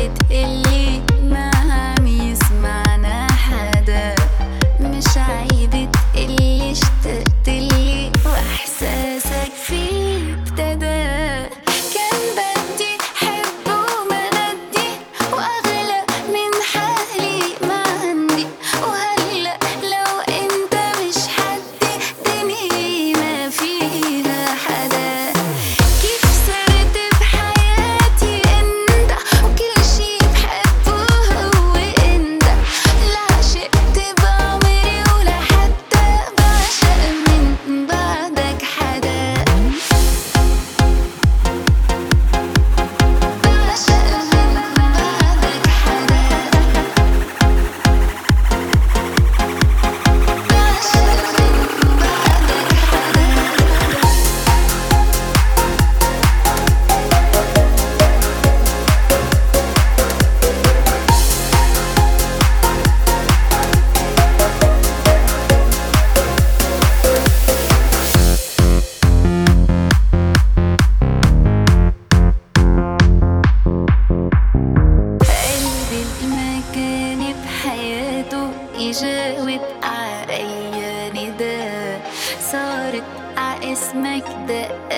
تقلي ما عم يسمعنا حدا، مش عيب تقلي اشتقتلي واحساسك فيه ابتدى. كان بدي حب وما بدي واغلى من حالي ما عندي، وهلا لو انت مش حدي دنيا ما فيها حدا. كيف صرت بحياتي انت وكل شي بحبه هو انت، لا عشقت بعمري ولا حتى بعشق من بعدك حدا، بعشق من بعدك حدا، بعشق من بعدك قلبي المكان بحياته يجاوب علي نداء، صارت ع اسمك دق